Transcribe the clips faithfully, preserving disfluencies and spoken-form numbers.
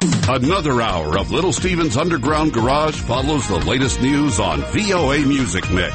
Another hour of Little Steven's Underground Garage follows the latest news on V O A Music Mix.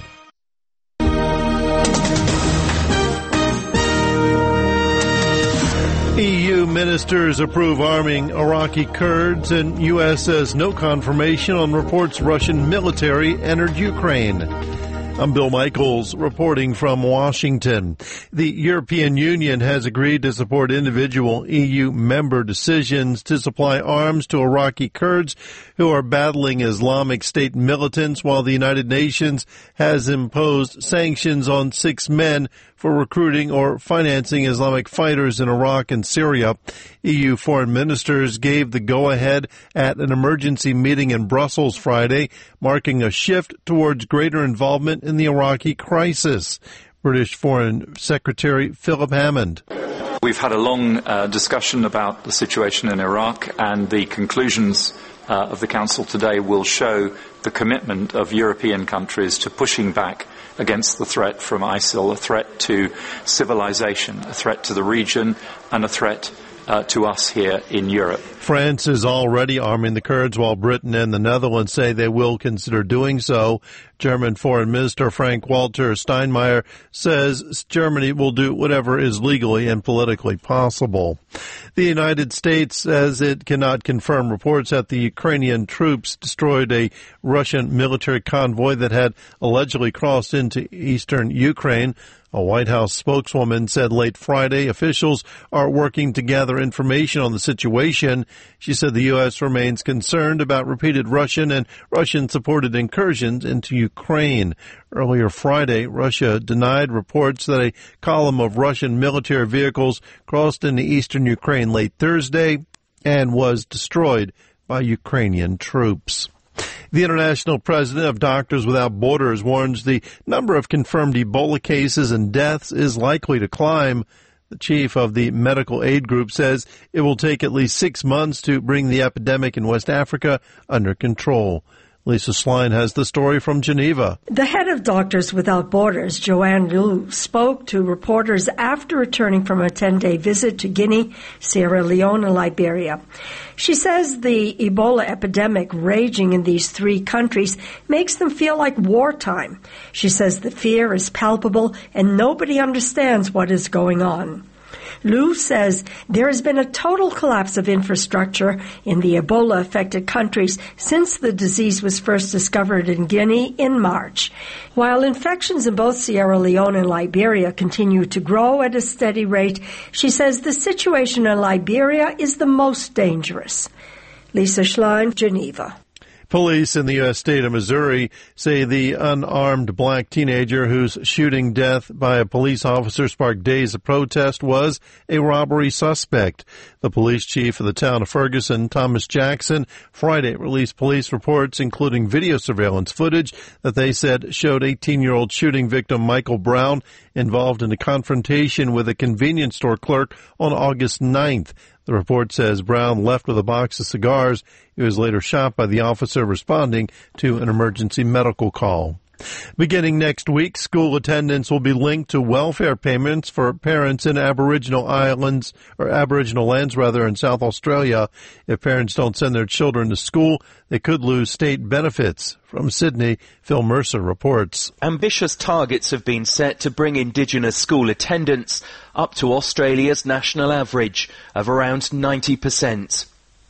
E U ministers approve arming Iraqi Kurds, and U S says no confirmation on reports Russian military entered Ukraine. I'm Bill Michaels reporting from Washington. The European Union has agreed to support individual E U member decisions to supply arms to Iraqi Kurds who are battling Islamic State militants, while the United Nations has imposed sanctions on six men for recruiting or financing Islamic fighters in Iraq and Syria. E U foreign ministers gave the go-ahead at an emergency meeting in Brussels Friday, marking a shift towards greater involvement in the Iraqi crisis. British Foreign Secretary Philip Hammond. We've had a long uh, discussion about the situation in Iraq, and the conclusions uh, of the Council today will show the commitment of European countries to pushing back against the threat from ISIL, a threat to civilization, a threat to the region, and a threat uh, to us here in Europe. France is already arming the Kurds, while Britain and the Netherlands say they will consider doing so. German Foreign Minister Frank-Walter Steinmeier says Germany will do whatever is legally and politically possible. The United States says it cannot confirm reports that the Ukrainian troops destroyed a Russian military convoy that had allegedly crossed into eastern Ukraine. A White House spokeswoman said late Friday officials are working to gather information on the situation. She said the U S remains concerned about repeated Russian and Russian-supported incursions into Ukraine. Earlier Friday, Russia denied reports that a column of Russian military vehicles crossed into eastern Ukraine late Thursday and was destroyed by Ukrainian troops. The international president of Doctors Without Borders warns the number of confirmed Ebola cases and deaths is likely to climb. The chief of the medical aid group says it will take at least six months to bring the epidemic in West Africa under control. Lisa Schlein has the story from Geneva. The head of Doctors Without Borders, Joanne Liu, spoke to reporters after returning from a ten-day visit to Guinea, Sierra Leone, and Liberia. She says the Ebola epidemic raging in these three countries makes them feel like wartime. She says the fear is palpable and nobody understands what is going on. Liu says there has been a total collapse of infrastructure in the Ebola-affected countries since the disease was first discovered in Guinea in March. While infections in both Sierra Leone and Liberia continue to grow at a steady rate, she says the situation in Liberia is the most dangerous. Lisa Schlein, Geneva. Police in the U S state of Missouri say the unarmed black teenager whose shooting death by a police officer sparked days of protest was a robbery suspect. The police chief of the town of Ferguson, Thomas Jackson, Friday released police reports, including video surveillance footage that they said showed eighteen-year-old shooting victim Michael Brown involved in a confrontation with a convenience store clerk on August ninth. The report says Brown left with a box of cigars. He was later shot by the officer responding to an emergency medical call. Beginning next week, school attendance will be linked to welfare payments for parents in Aboriginal islands, or Aboriginal lands rather, in South Australia. If parents don't send their children to school, they could lose state benefits. From Sydney, Phil Mercer reports. Ambitious targets have been set to bring Indigenous school attendance up to Australia's national average of around ninety percent.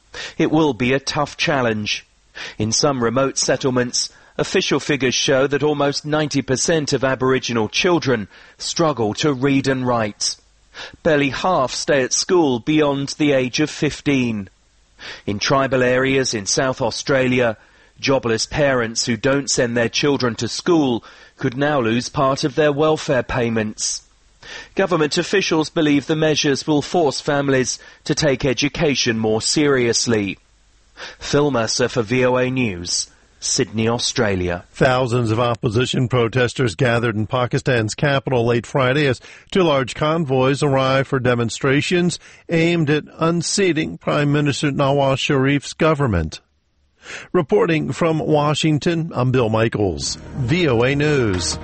It will be a tough challenge. In some remote settlements, official figures show that almost ninety percent of Aboriginal children struggle to read and write. Barely half stay at school beyond the age of fifteen. In tribal areas in South Australia, jobless parents who don't send their children to school could now lose part of their welfare payments. Government officials believe the measures will force families to take education more seriously. Phil Mercer for V O A News, Sydney, Australia. Thousands of opposition protesters gathered in Pakistan's capital late Friday as two large convoys arrived for demonstrations aimed at unseating Prime Minister Nawaz Sharif's government. Reporting from Washington, I'm Bill Michaels, V O A News.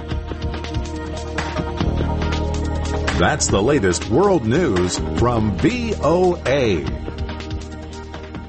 That's the latest world news from V O A.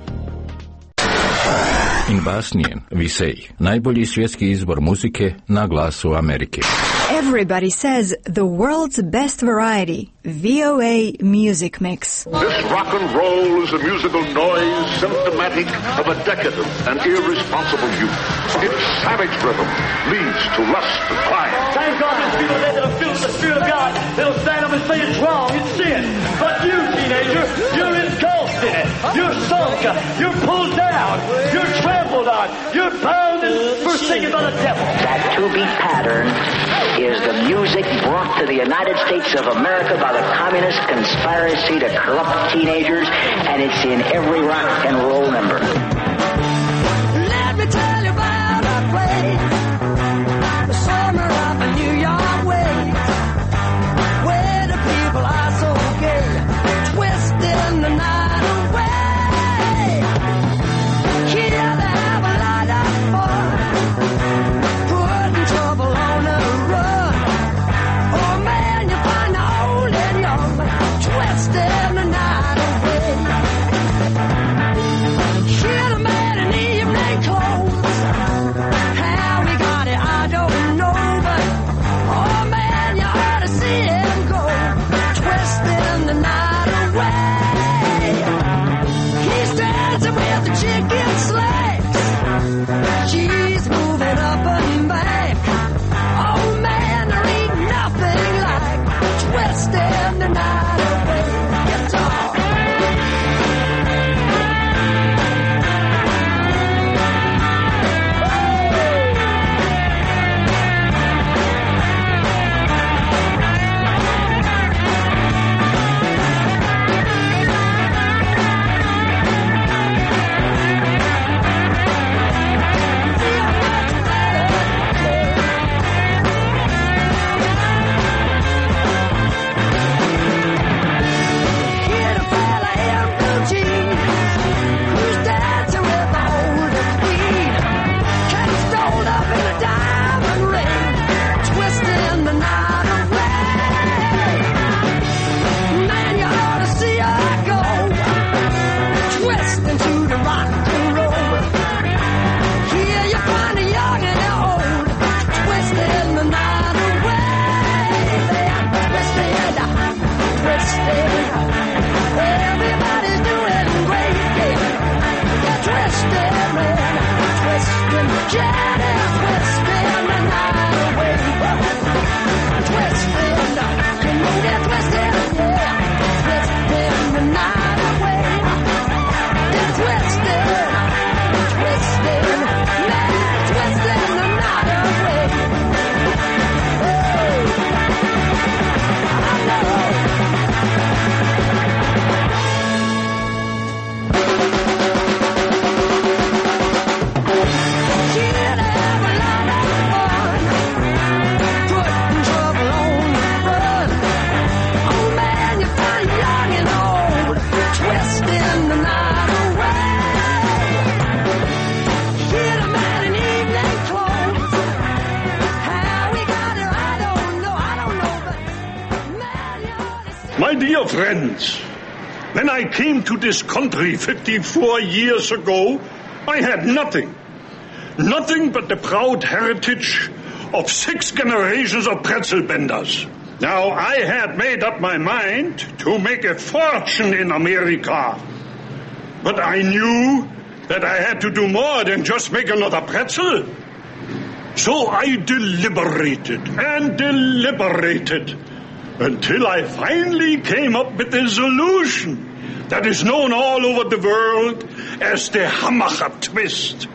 In Basnijen, Visej, najbolji svjetski izbor muzike na Glasu Amerike. Everybody says the world's best variety, V O A Music Mix. This rock and roll is a musical noise symptomatic of a decadent and irresponsible youth. Its savage rhythm leads to lust and crime. Thank God there's people there that'll feel the Spirit of God. They'll stand up and say it's wrong, it's sin. But you, teenager, you're engulfed in it. You're sunk. You're pulled down. You're trampled on. You're bound and forsaken by the devil. That two-beat pattern is the music brought to the United States of America by the communist conspiracy to corrupt teenagers, and it's in every rock and roll number. Let me tell you about a place, the summer of a New York way, where the people are so gay, twisting the night away. Here they have a lot of fun, putting trouble on the run. Oh man, you find the old and young, twisting the night away. Here the man in evening clothes, how he got it I don't know, but oh man, you ought to see him go, twisting the night away. He's dancing with the chicken slacks, she's moving up and back. Oh man, there ain't nothing like twisting the night away. Guitar. My dear friends, when I came to this country fifty-four years ago, I had nothing. Nothing but the proud heritage of six generations of pretzel benders. Now, I had made up my mind to make a fortune in America. But I knew that I had to do more than just make another pretzel. So I deliberated and deliberated until I finally came up with a solution that is known all over the world as the Hammacher twist.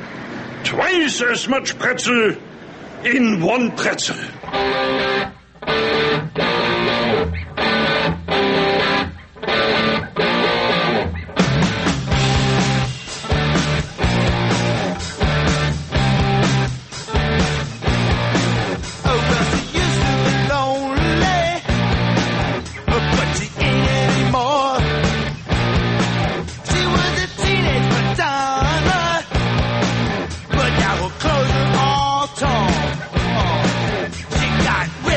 Twice as much pretzel in one pretzel. Clothes are all torn. She got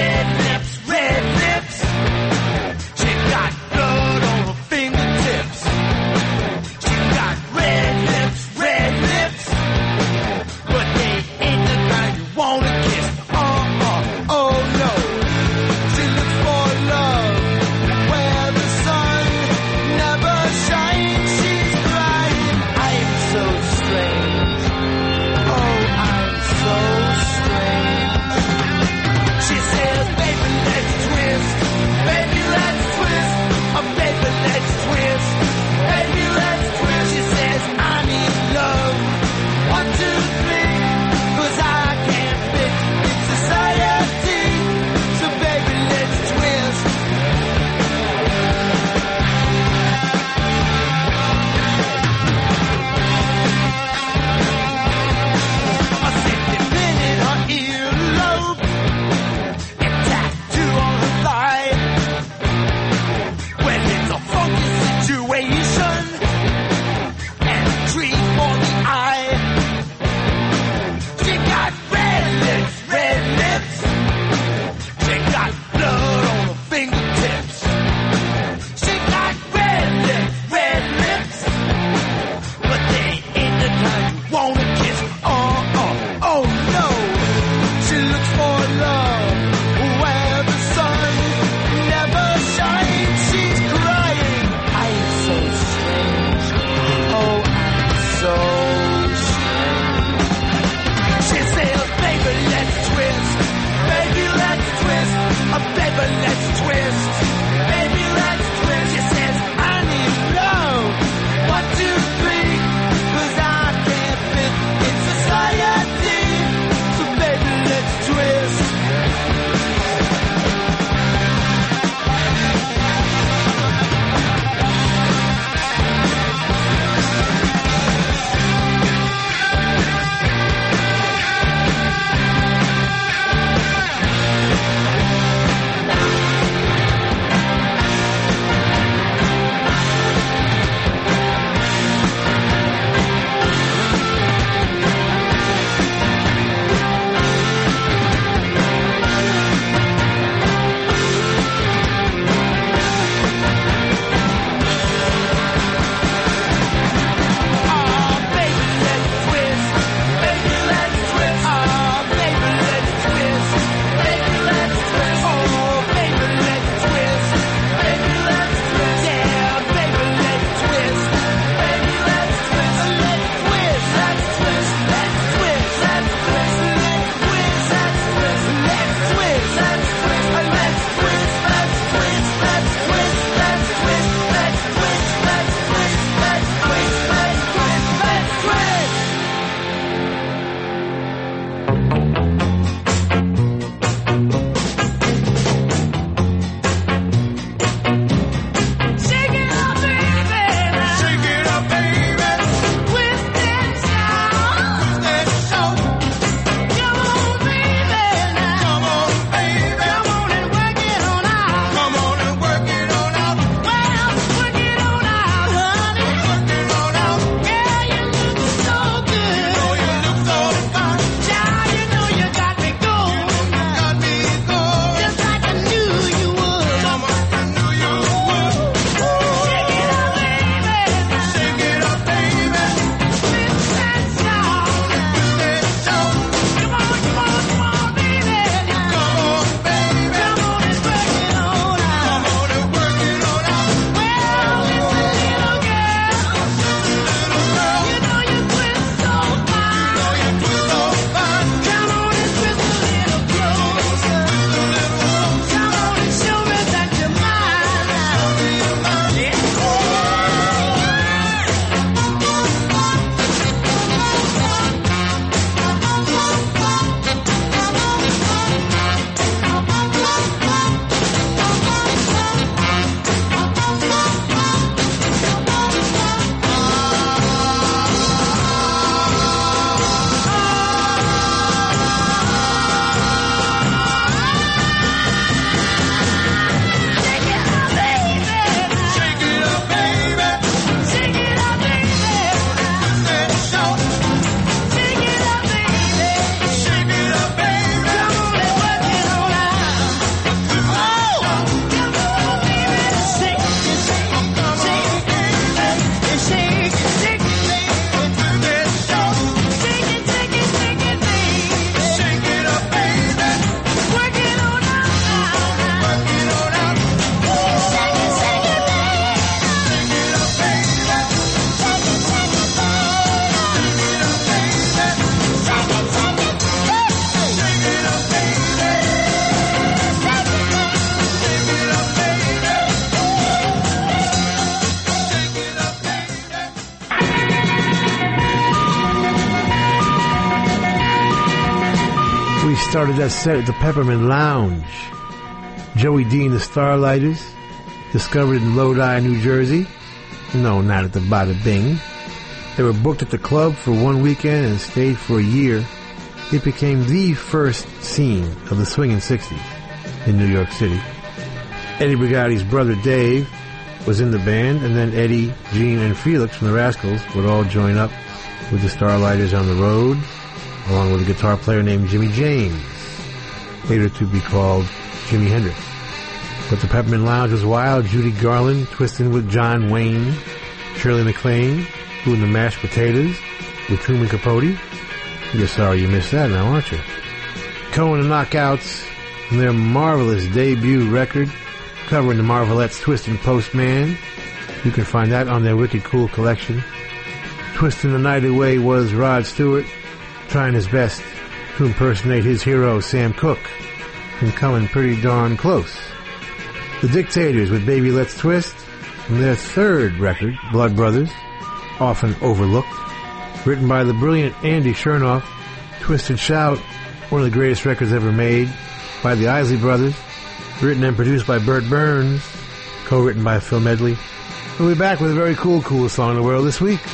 We started that set at the Peppermint Lounge. Joey D and the Starlighters, discovered in Lodi, New Jersey. No, not at the Bada Bing. They were booked at the club for one weekend and stayed for a year. It became the first scene of the swinging sixties in New York City. Eddie Brigatti's brother Dave was in the band, and then Eddie, Gene, and Felix from the Rascals would all join up with the Starlighters on the road, along with a guitar player named Jimmy James, later to be called Jimi Hendrix. But the Peppermint Lounge was wild. Judy Garland twisting with John Wayne, Shirley MacLaine doing the Mashed Potatoes with Truman Capote. You're sorry you missed that now, aren't you? Cohen and Knockouts and their marvelous debut record covering the Marvelettes' Twistin' Postman. You can find that on their Wicked Cool collection. Twisting the Night Away was Rod Stewart trying his best to impersonate his hero Sam Cooke and coming pretty darn close. The Dictators with Baby Let's Twist and their third record, Blood Brothers, often overlooked. Written by the brilliant Andy Chernoff, Twist and Shout, one of the greatest records ever made, by the Isley Brothers, written and produced by Burt Burns, co-written by Phil Medley. We'll be back with a very cool, coolest song in the world this week.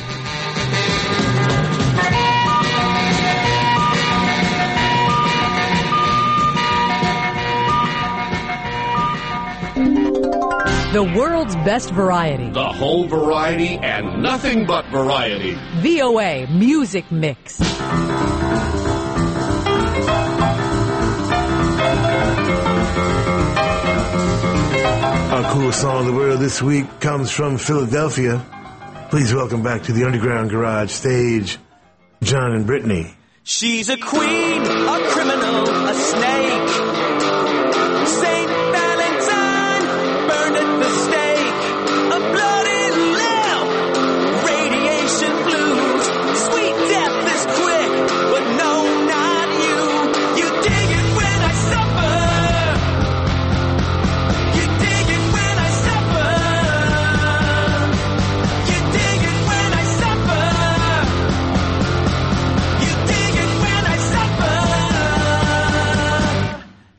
The world's best variety. The whole variety and nothing but variety. V O A Music Mix. Our coolest song in the world this week comes from Philadelphia. Please welcome back to the Underground Garage stage, John and Brittany. She's a queen, a criminal, a snake. Saint Valentine, burned at the stake. A bloody lamb, radiation blues. Sweet death is quick, but no, not you. You dig it when I suffer. You dig it when I suffer. You dig it when I suffer. You dig it when I suffer.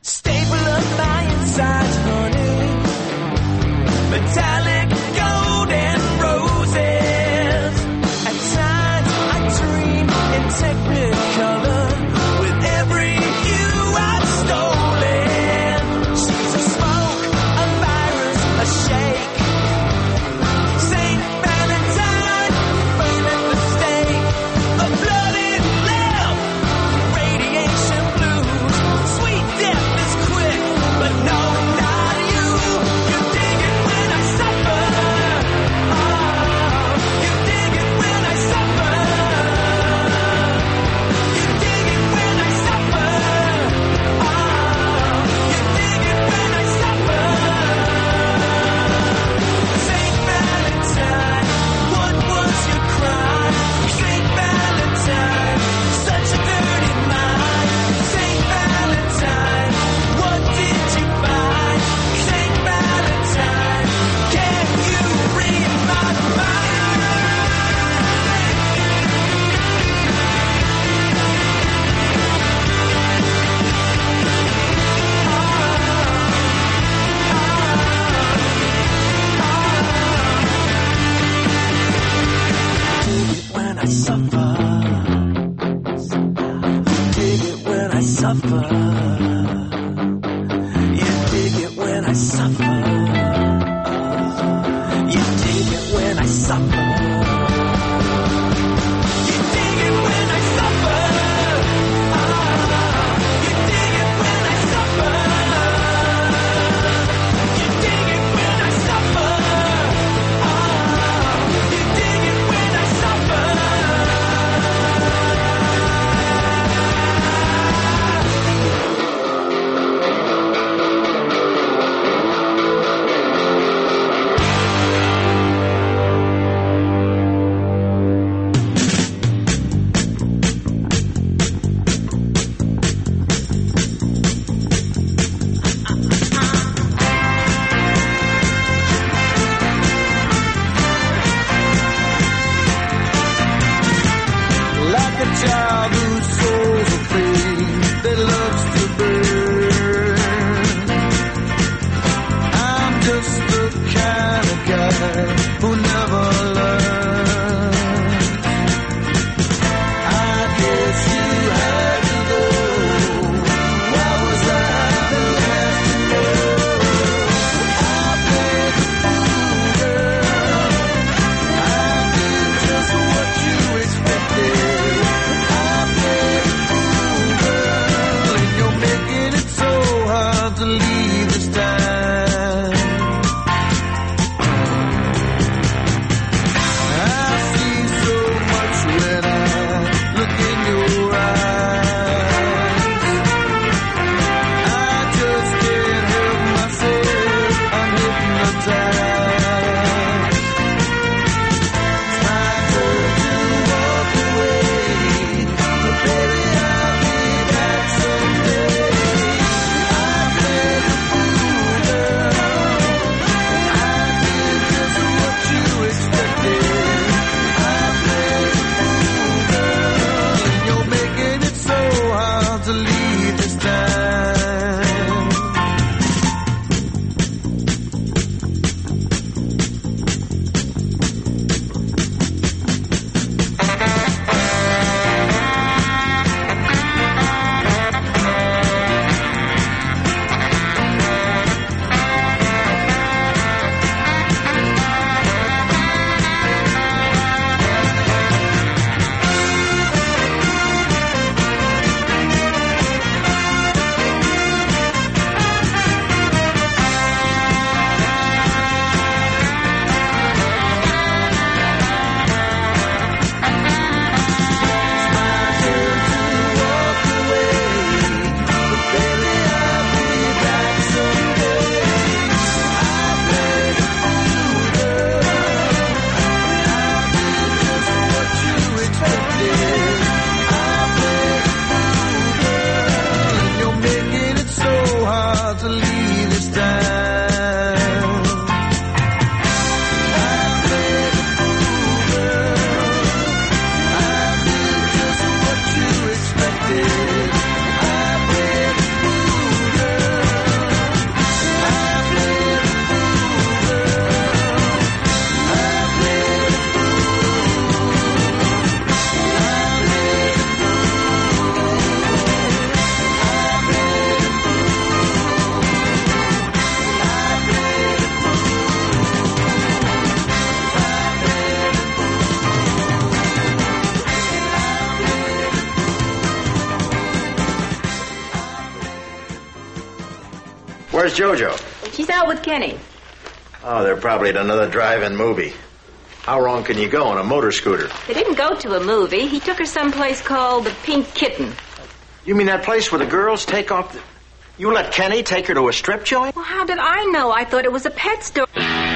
Where's JoJo? She's out with Kenny. Oh, they're probably at another drive-in movie. How wrong can you go on a motor scooter? They didn't go to a movie. He took her someplace called the Pink Kitten. You mean that place where the girls take off the... You let Kenny take her to a strip joint? Well, how did I know? I thought it was a pet store.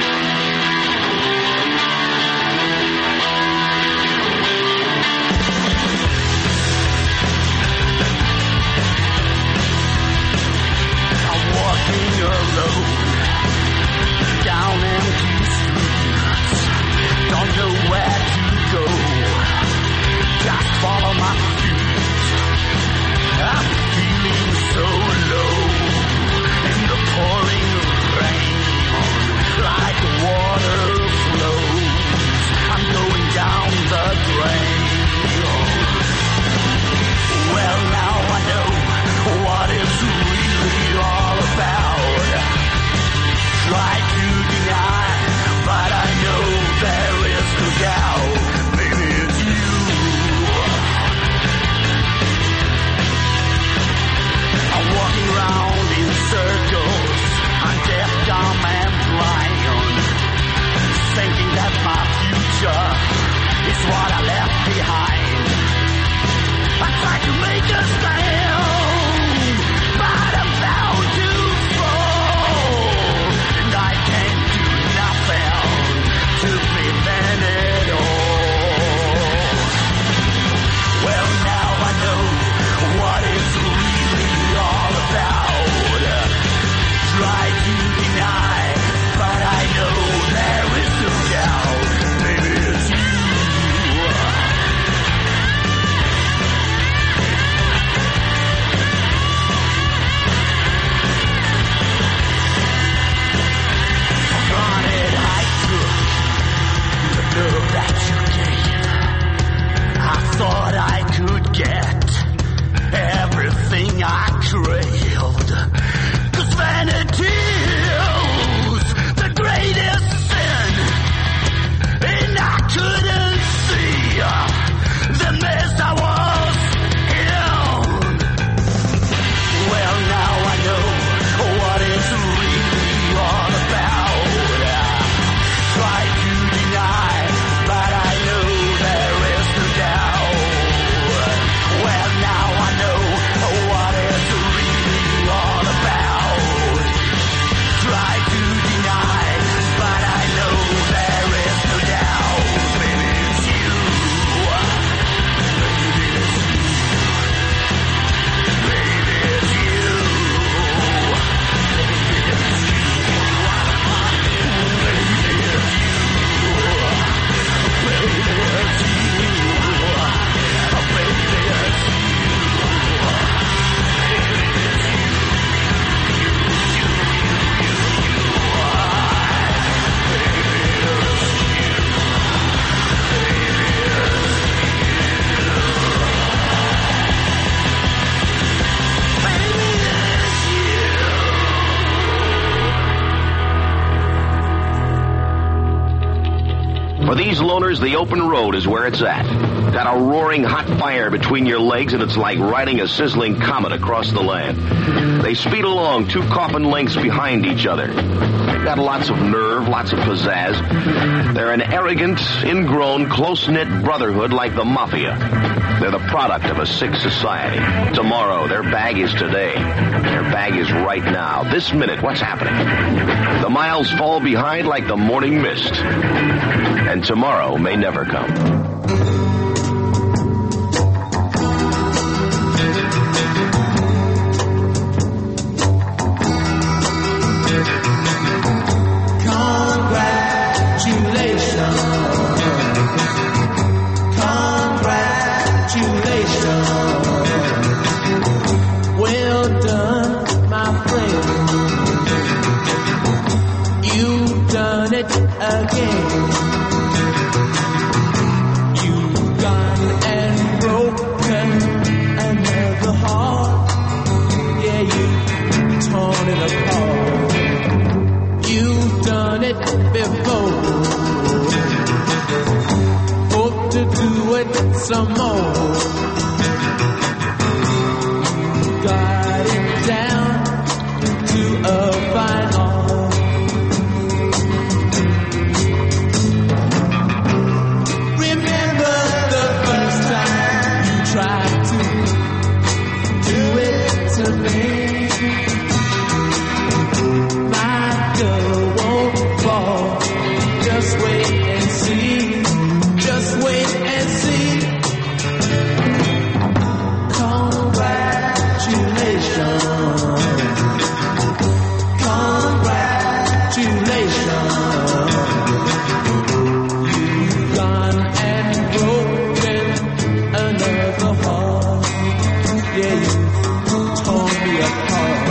For these loners, the open road is where it's at. Got a roaring hot fire between your legs, and it's like riding a sizzling comet across the land. They speed along two coffin lengths behind each other. They've got lots of nerve, lots of pizzazz. They're an arrogant, ingrown, close-knit brotherhood like the Mafia. They're the product of a sick society. Tomorrow, their bag is today. Their bag is right now. This minute, what's happening? The miles fall behind like the morning mist. And tomorrow may never come. Some more. Got it down to a Tennessee. Congratulations. Congratulations. You've gone and broken another heart. Yeah, you torn me apart.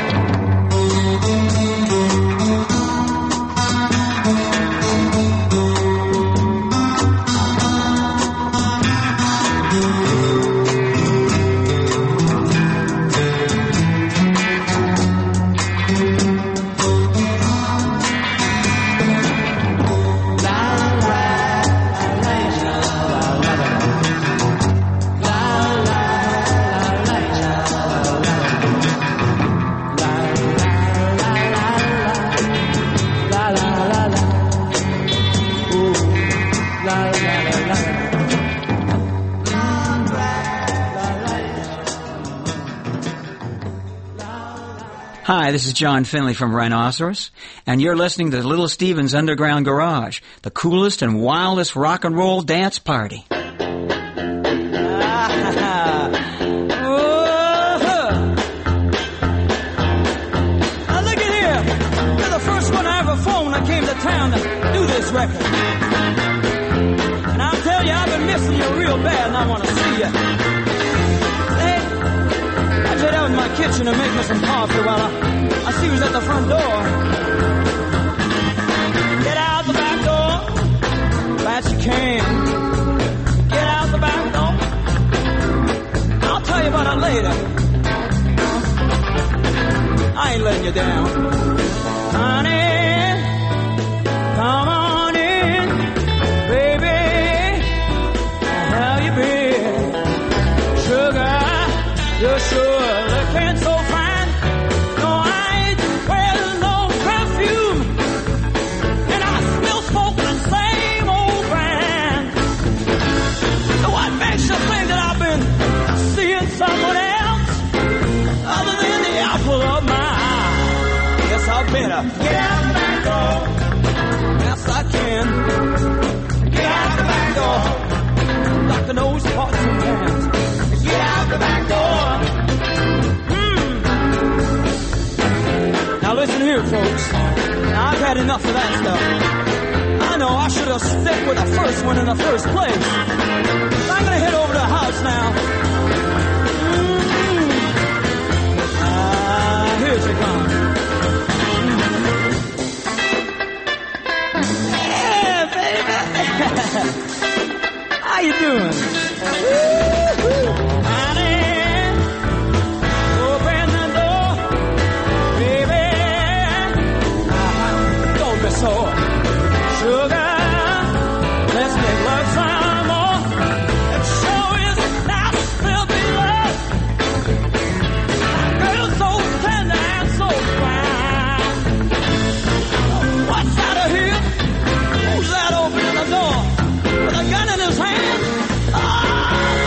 Hi, this is John Finley from Rhinoceros, and you're listening to Little Steven's Underground Garage, the coolest and wildest rock and roll dance party. Oh, now look at here. You're the first one I ever phoned that came to town to do this record. And I'll tell you, I've been missing you real bad, and I want to see you. I get out in my kitchen and make me some coffee while I, I see who's at the front door. Get out the back door, fast you can. Get out the back door. I'll tell you about it later. I ain't letting you down. Honey, come on in, baby. How you been? Sugar, you're sure looking so fine. No, I ain't wearing no perfume, and I still smoke the same old brand. So what makes you think that I've been seeing someone else other than the apple of my eye? Yes, I better get out the back door. Yes, I can. Get out the back door. Doctor knows pots and pans. Get out the back door. Now listen here, folks. Now, I've had enough of that stuff. I know I should have stuck with the first one in the first place. I'm gonna head over to the house now. Mm-hmm. Ah, here she comes. Yeah, baby. How you doing? Woo-hoo. Honey, open the door. Don't be sore. Sugar, let's make love some more. It sure is nice to be loved. That girl's so tender and so fine. What's out of here? Who's that opening the door with a gun in his hand? Ah!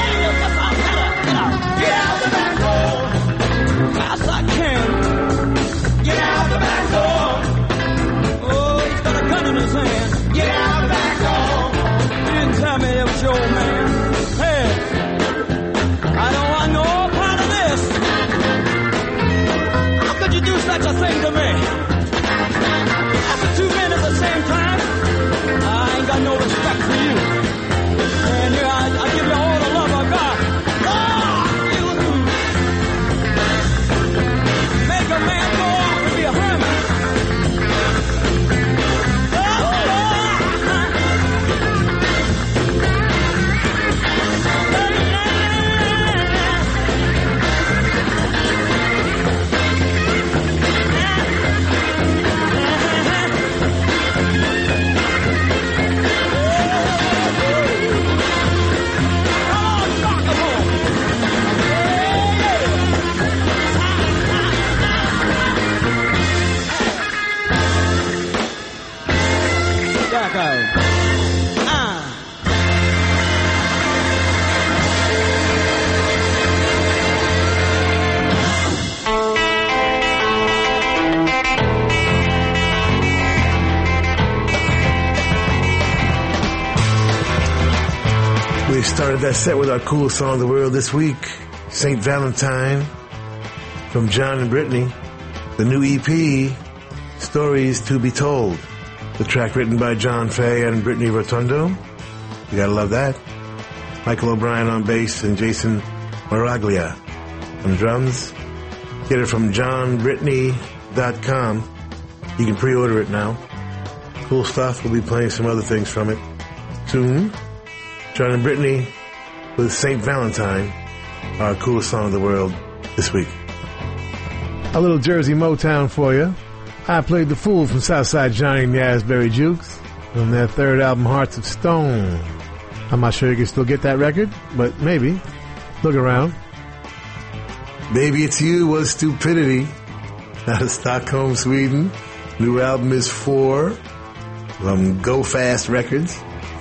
We started that set with our coolest song of the world this week, Saint Valentine, from John and Brittany. The new E P, Stories to be Told. The track written by John Fay and Brittany Rotundo. You gotta love that. Michael O'Brien on bass and Jason Maraglia on drums. Get it from john brittany dot com. You can pre-order it now. Cool stuff. We'll be playing some other things from it soon. John and Brittany with Saint Valentine, our coolest song of the world this week. A little Jersey Motown for you. I played The Fool from Southside Johnny and the Asbury Jukes from their third album, Hearts of Stone. I'm not sure you can still get that record, but maybe. Look around. Baby It's You was Stupidity, out of Stockholm, Sweden. New album is Four from Go Fast Records.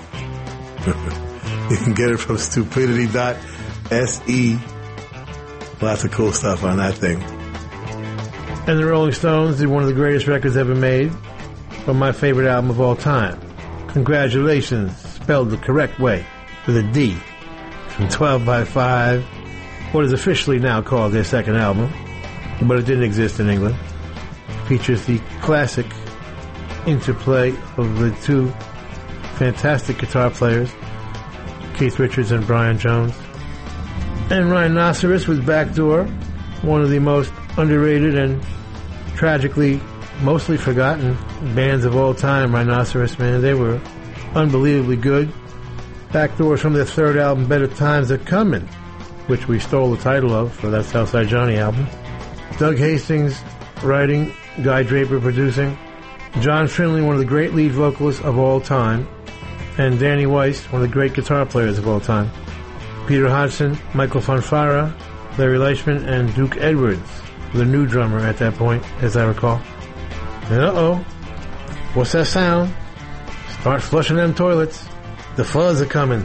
You can get it from stupidity dot S E. Lots of cool stuff on that thing. And the Rolling Stones did one of the greatest records ever made from my favorite album of all time. Congratulations, spelled the correct way, with a D, from twelve by five, what is officially now called their second album, but it didn't exist in England. It features the classic interplay of the two fantastic guitar players, Keith Richards and Brian Jones. And Rhinoceros with Backdoor, one of the most underrated and tragically mostly forgotten bands of all time. Rhinoceros, man, they were unbelievably good. Backdoor's from their third album, Better Times Are Coming, which we stole the title of for that Southside Johnny album. Doug Hastings writing, Guy Draper producing, John Finley, one of the great lead vocalists of all time, and Danny Weiss, one of the great guitar players of all time. Peter Hodgson, Michael Fonfara, Larry Leishman, and Duke Edwards, the new drummer at that point, as I recall. And uh-oh, what's that sound? Start flushing them toilets. The fuzz are coming.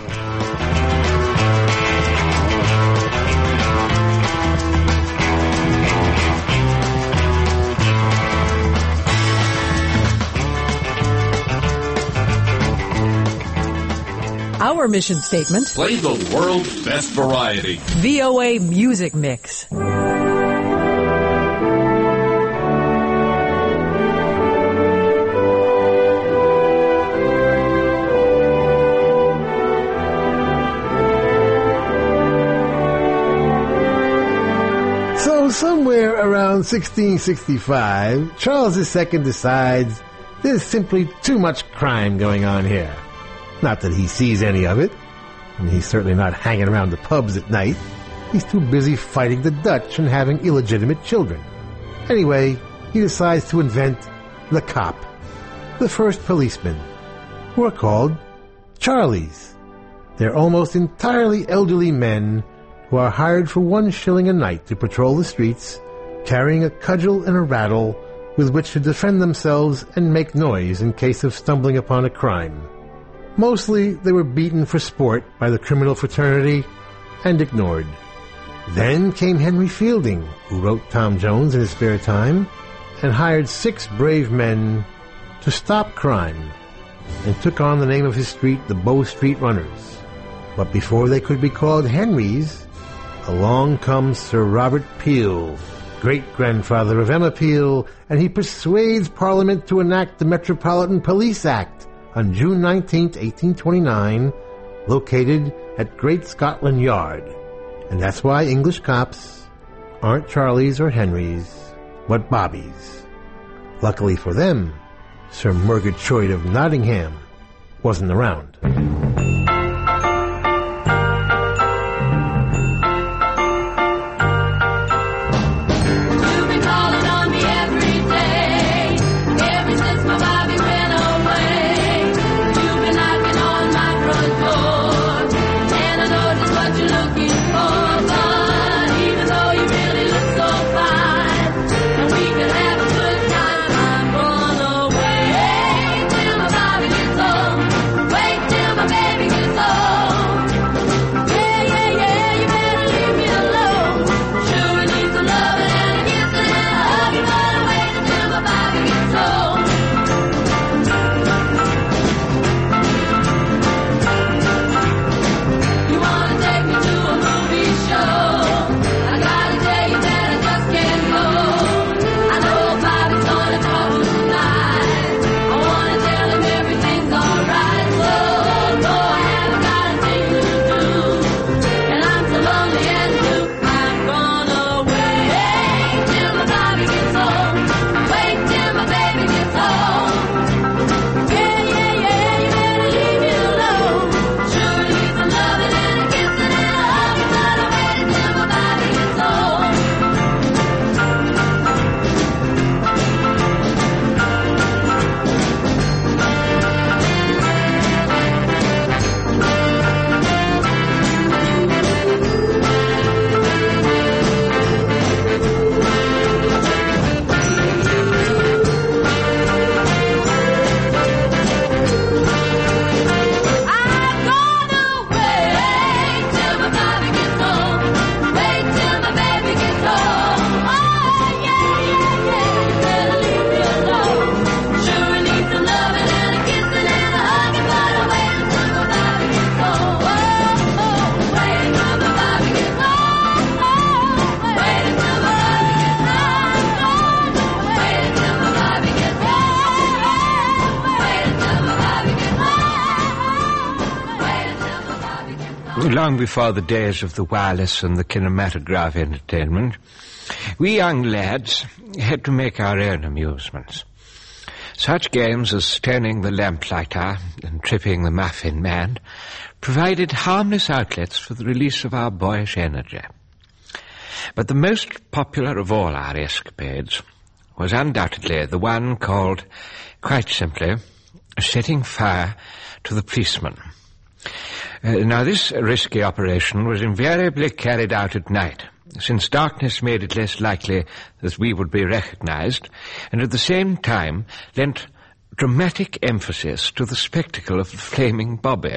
Our mission statement: play the world's best variety. V O A Music Mix. So somewhere around sixteen sixty-five, Charles the Second decides there's simply too much crime going on here. Not that he sees any of it, and he's certainly not hanging around the pubs at night. He's too busy fighting the Dutch and having illegitimate children. Anyway, he decides to invent the cop, the first policemen, who are called Charlies. They're almost entirely elderly men who are hired for one shilling a night to patrol the streets, carrying a cudgel and a rattle with which to defend themselves and make noise in case of stumbling upon a crime. Mostly, they were beaten for sport by the criminal fraternity and ignored. Then came Henry Fielding, who wrote Tom Jones in his spare time, and hired six brave men to stop crime, and took on the name of his street, the Bow Street Runners. But before they could be called Henrys, along comes Sir Robert Peel, great-grandfather of Emma Peel, and he persuades Parliament to enact the Metropolitan Police Act on June nineteenth, eighteen twenty-nine, located at Great Scotland Yard. And that's why English cops aren't Charlies or Henrys, but Bobbies. Luckily for them, Sir Murgatroyd of Nottingham wasn't around. Wait till my baby Long before the days of the wireless and the kinematograph entertainment, we young lads had to make our own amusements. Such games as turning the lamplighter and tripping the muffin man provided harmless outlets for the release of our boyish energy. But the most popular of all our escapades was undoubtedly the one called, quite simply, setting fire to the policeman. Uh, now, this risky operation was invariably carried out at night, since darkness made it less likely that we would be recognized, and at the same time lent dramatic emphasis to the spectacle of the flaming bobby.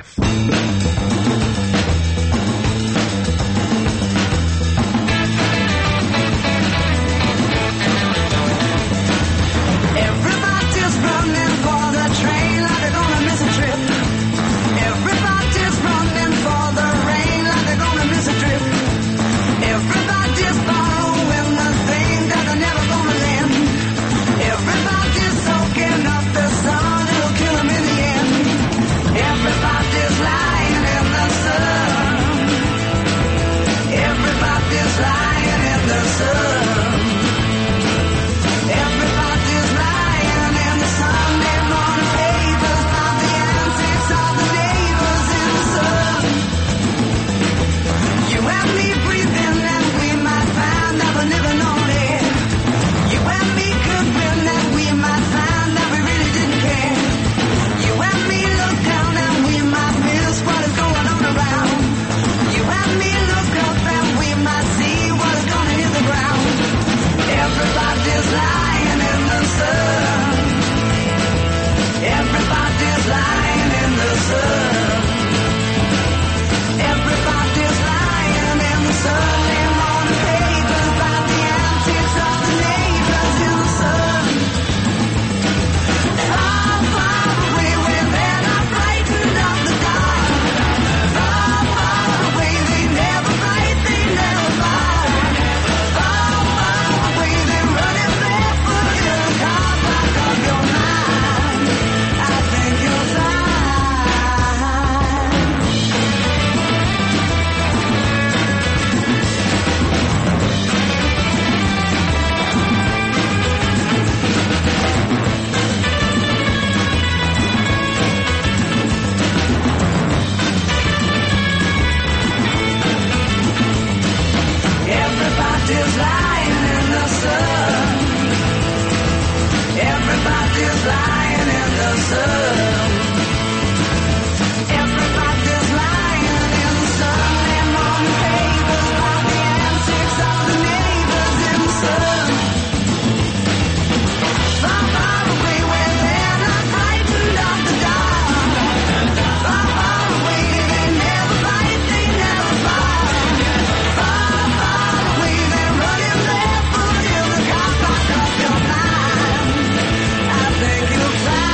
Everybody's running for the train like they're gonna miss a trip. Everybody's running for the rain like they're gonna miss a trip. Everybody's borrowing the thing that they're never gonna lend. Everybody's soaking up the sun, it'll kill them in the end. Everybody's lying in the sun. Everybody's lying in the sun. Everybody's lying in the Sunday morning papers about the antics of the neighbors in the sun. You and me breathing and we might find that we're living on air. You and me cooking and we might find that we really didn't care. You and me look down and we might miss what is going on around. You and me look up and we might see what is gonna hit the ground. Everybody's lying in the sun. Everybody's lying in the sun. Everybody's lying in the Sunday morning papers about the antics of the neighbors in the sun. Far, far away where they're not frightened of the dark. Far, far away they never fight, they never fight. Far, far away they're running barefoot in the car park of your mind. I think you'll find. Everybody's lying in the sun. Everybody's lying in the sun. Everybody's lying in the Sunday morning papers about the antics of the neighbors in the sun. Far, far away where they're not frightened of the dark. Far, far away they never fight, they never fight. Far, far away they're running barefoot in the car park of your mind. I think you'll find.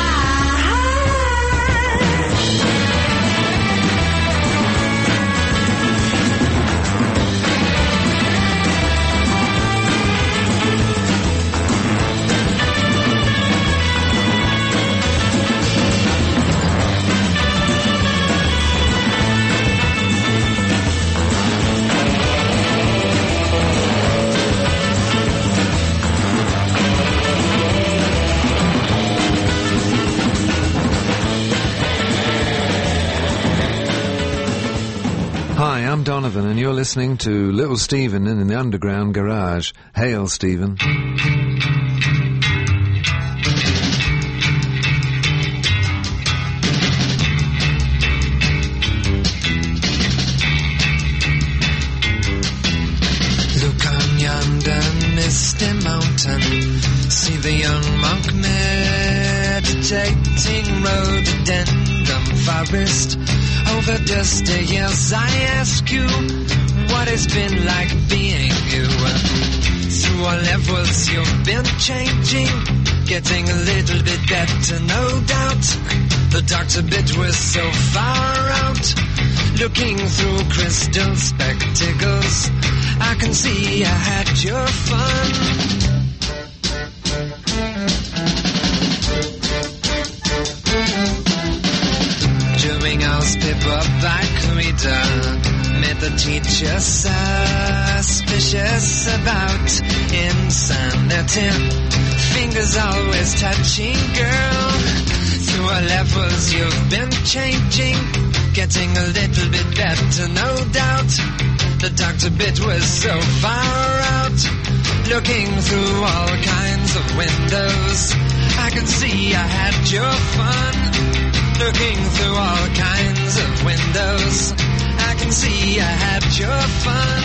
Hi, I'm Donovan, and you're listening to Little Stephen in the Underground Garage. Hail, Stephen. Look on yonder misty mountain, see the young monk meditating, rhododendron forest. Over dusty years I ask you, what has been like being you? Through all levels you've been changing, getting a little bit better, no doubt. The doctor bit was so far out, looking through crystal spectacles. I can see I had your fun. During our spit a back reader made the teacher suspicious about insanity. Fingers always touching, girl. Through our levels you've been changing, getting a little bit better, no doubt. The doctor bit was so far out, looking through all kinds of windows. I could see I had your fun, looking through all kinds of windows. I can see I had your fun.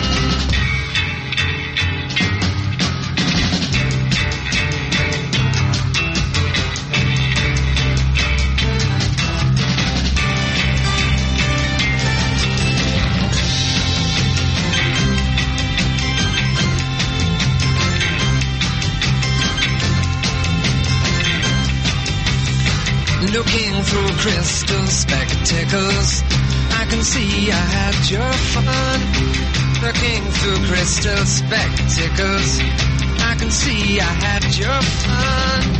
Looking through crystal spectacles, I can see I had your fun. Looking through crystal spectacles, I can see I had your fun.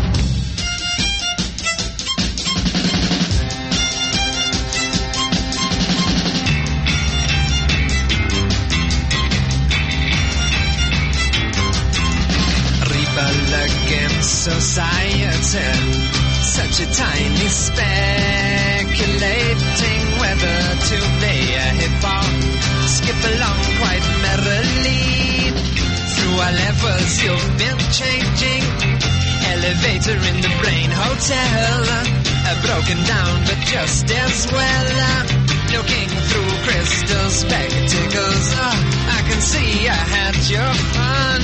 Rebel against society, such a tiny speculating whether to play a hip hop, skip along quite merrily. Through our levels you've been changing, elevator in the brain hotel, a broken down but just as well. Looking through crystal spectacles, oh, I can see I had your fun.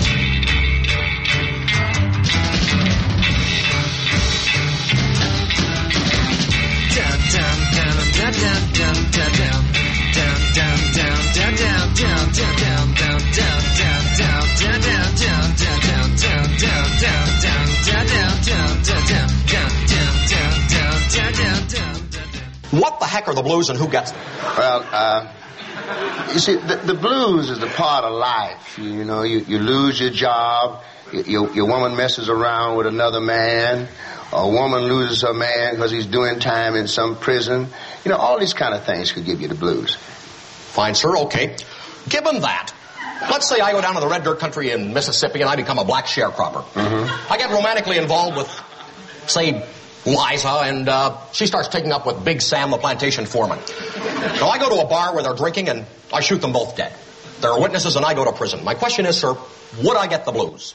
What the heck are the blues and who gets them? Well, uh, you see, the, the blues is the part of life. You, you know, you, you lose your job, you, your, your woman messes around with another man, a woman loses her man because he's doing time in some prison. You know, all these kind of things could give you the blues. Fine, sir, okay. Given that, let's say I go down to the red dirt country in Mississippi and I become a black sharecropper. Mm-hmm. I get romantically involved with, say, Liza, and uh, she starts taking up with Big Sam, the plantation foreman. So I go to a bar where they're drinking and I shoot them both dead. There are witnesses and I go to prison. My question is, sir, would I get the blues?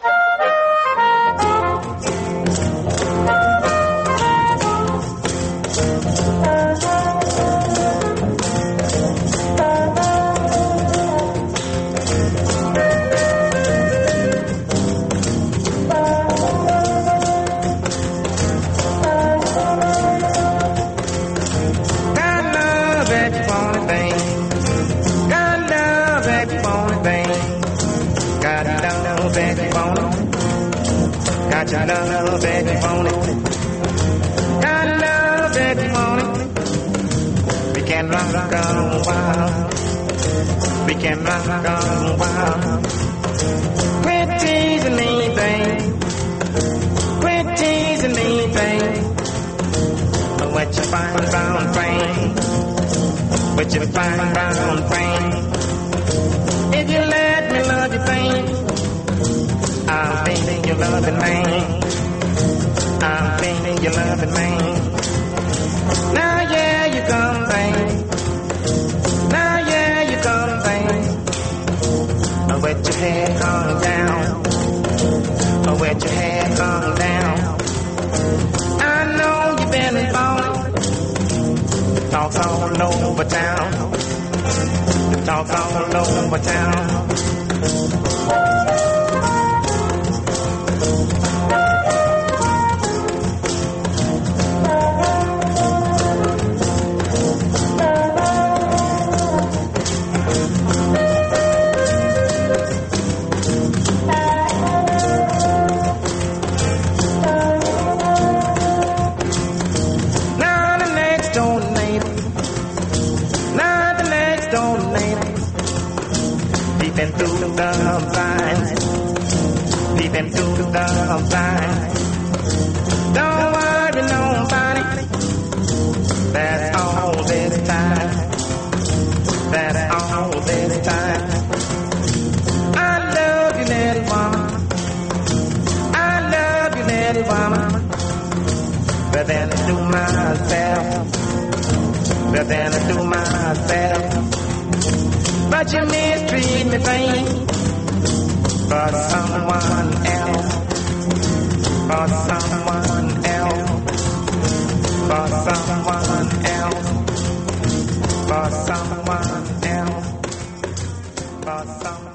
Got your love that you want it. Got love that you want it. We can rock on wild. We can rock on wild. Quit teasing me, babe. Quit teasing me, babe. What you find round frame? What you find round frame? If you let me love you, babe, I'm feeling your loving man. I'm feeling your loving man. Now yeah, you come, babe. Now yeah, you come, babe. Oh, wet your head calm down. Oh, wet your head calm down. I know you've been falling. The talk's all over town. The talk's all over town. Through the vines, peeping through the vines. Don't worry, nobody. That's all this time, that all this time, I love you, little woman. I love you, little woman. But then I do myself. But then I do myself. But you mistreat me, babe, for someone else. For someone else. For someone else. For someone else. For someone.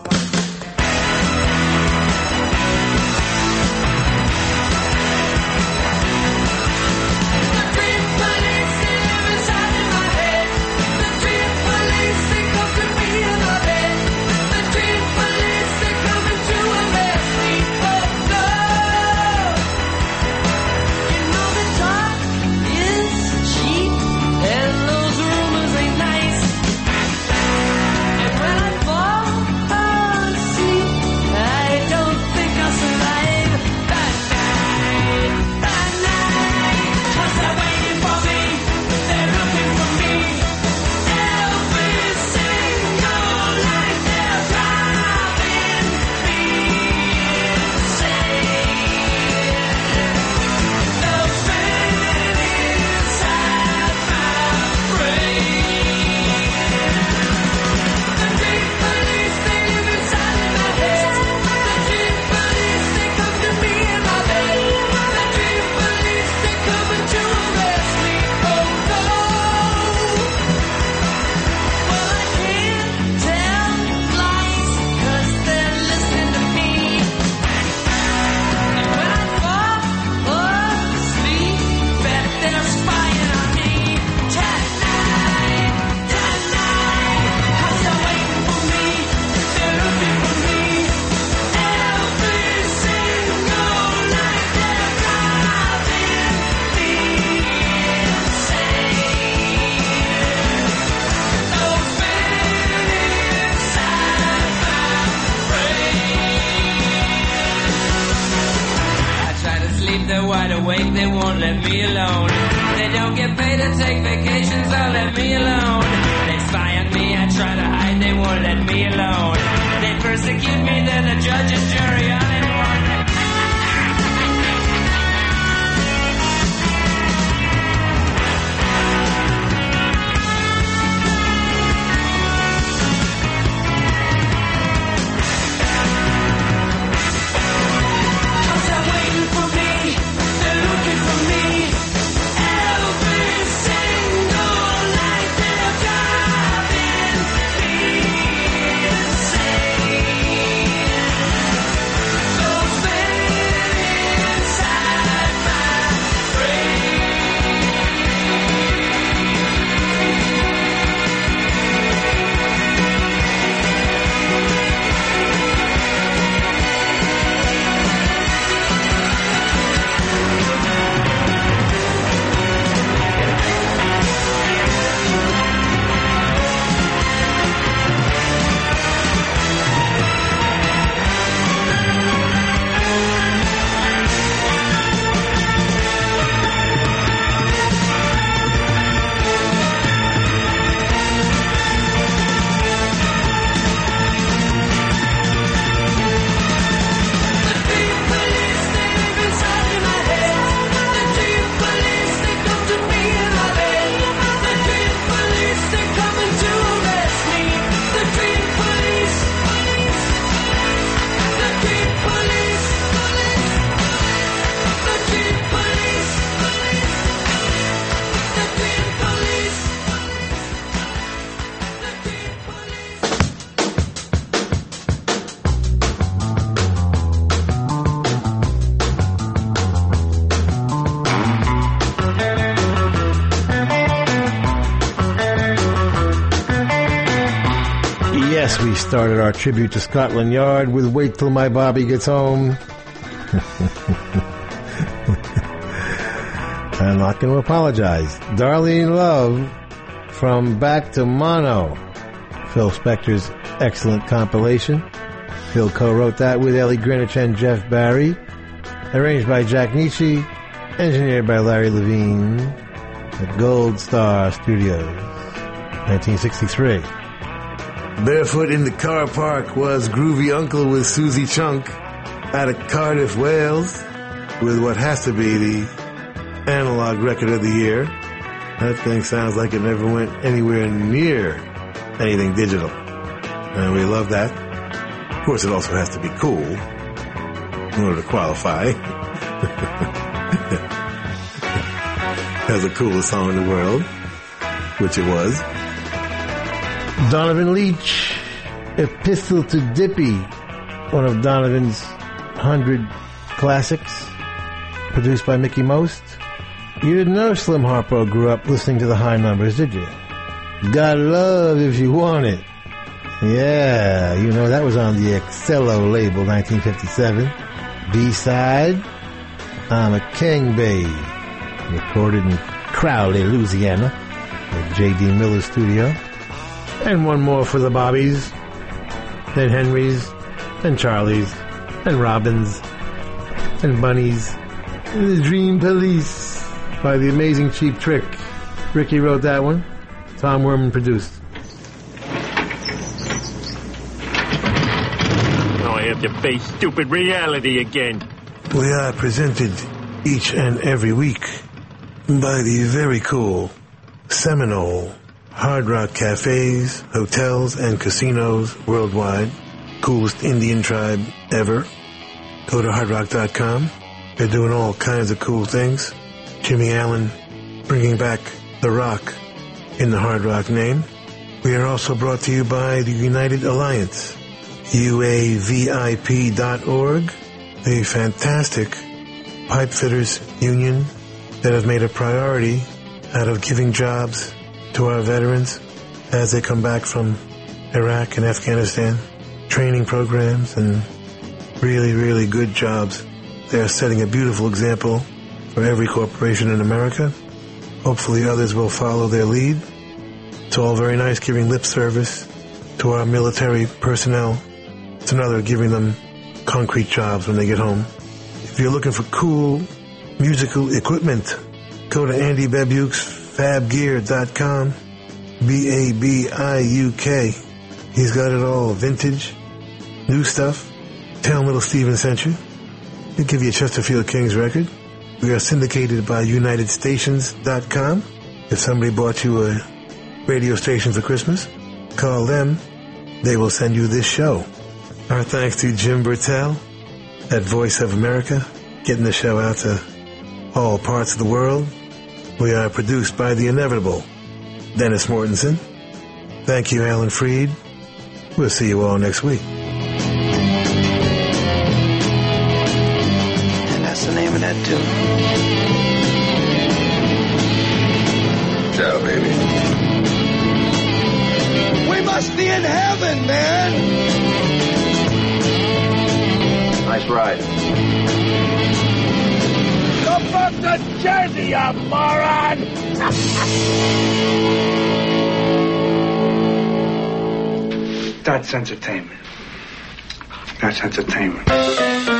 They won't let me alone. They don't get paid to take vacations, they'll let me alone. They spy on me, I try to hide, they won't let me alone. They persecute me, they're the judge's jury, all in one. We started our tribute to Scotland Yard with Wait Till My Bobby Gets Home. I'm not going to apologize. Darlene Love from Back to Mono, Phil Spector's excellent compilation. Phil co-wrote that with Ellie Greenwich and Jeff Barry. Arranged by Jack Nietzsche. Engineered by Larry Levine at Gold Star Studios. nineteen sixty-three. Barefoot in the Car Park was Groovy Uncle with Susie Chunk out of Cardiff, Wales, with what has to be the analog record of the year. That thing sounds like it never went anywhere near anything digital. And we love that. Of course, it also has to be cool in order to qualify as the coolest song in the world, which it was. Donovan Leitch, Epistle to Dippy, one of Donovan's hundred classics, produced by Mickey Most. You didn't know Slim Harpo grew up listening to the High Numbers, did you? Got love if you want it. Yeah, you know, that was on the Excello label, nineteen fifty-seven. B-side, I'm a King Babe, recorded in Crowley, Louisiana, at J D Miller's studio. And one more for the Bobbies, and Henrys, and Charlies, and Robins, and Bunnies, and the Dream Police by the amazing Cheap Trick. Ricky wrote that one. Tom Werman produced. Now I have to face stupid reality again. We are presented each and every week by the very cool Seminole Hard Rock cafes, hotels, and casinos worldwide. Coolest Indian tribe ever. Go to hard rock dot com. They're doing all kinds of cool things. Jimmy Allen bringing back the rock in the Hard Rock name. We are also brought to you by the United Alliance, U A V I P dot org, a fantastic pipe fitters union that have made a priority out of giving jobs to our veterans as they come back from Iraq and Afghanistan, training programs and really, really good jobs. They are setting a beautiful example for every corporation in America. Hopefully others will follow their lead. It's all very nice giving lip service to our military personnel. It's another giving them concrete jobs when they get home. If you're looking for cool musical equipment, go to Andy Babiuk's fab gear dot com. B A B I U K. He's got it all. Vintage, new stuff. Tell him Little Steven sent you. He'll give you a Chesterfield Kings record. We are syndicated by United Stations dot com. If somebody bought you a radio station for Christmas, call them. They will send you this show. Our thanks to Jim Bertel at Voice of America, getting the show out to all parts of the world. We are produced by the inevitable Dennis Mortensen. Thank you, Alan Freed. We'll see you all next week. And that's the name of that tune. Ciao, baby. We must be in heaven, man. Nice ride. Go back to Jersey, you moron! That's entertainment. That's entertainment.